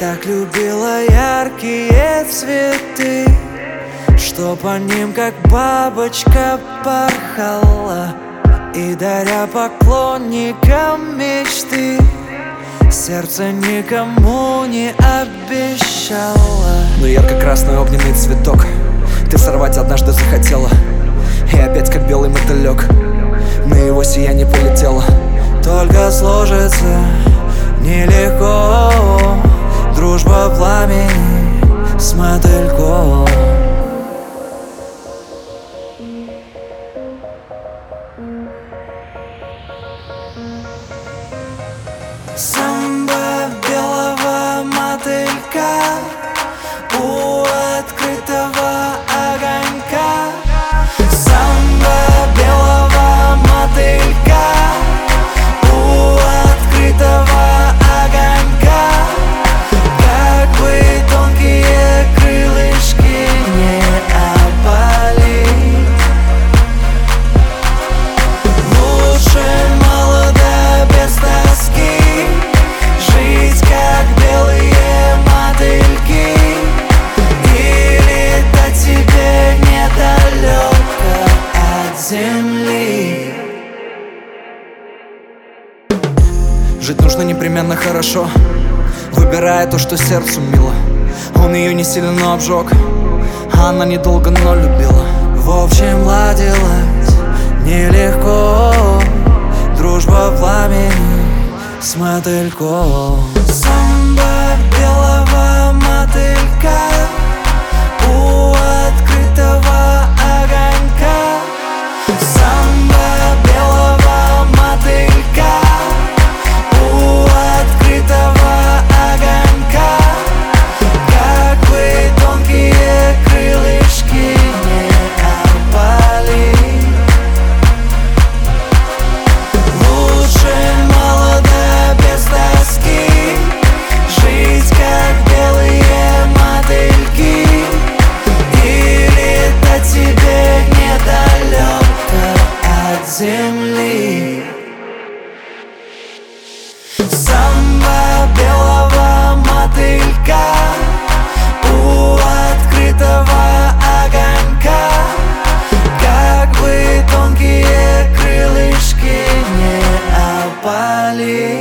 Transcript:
так любила яркие цветы, что по ним как бабочка порхала, и даря поклонникам мечты, сердце никому не обещала. Но ярко-красный огненный цветок ты сорвать однажды захотела, и опять как белый мотылек на его сияние полетела. Только сложится нелегко дружба пламени с мотыльком. Самба белого мотылька у открытого огонька. Самба белого мотылька у открытого огонька. Как бы тонкие крылышки не опалить, лучше молодо без тоски жить, как белые мотыльки, и летать тебе недалеко от земли. Жить нужно непременно хорошо, выбирая то, что сердцу мило. Он ее не сильно, но обжег, а она недолго, но любила. В общем, ладилась нелегко дружба пламени с мотыльком. Самба белого мотылька у открытого огонька. Самба белого мотылька у открытого огонька. Как бы тонкие крылышки не опалить, лучше молодо без тоски жить, как белые мотыльки, и летать тебе недалеко от земли. Самба белого мотылька у открытого огонька. Как бы тонкие крылышки не опали.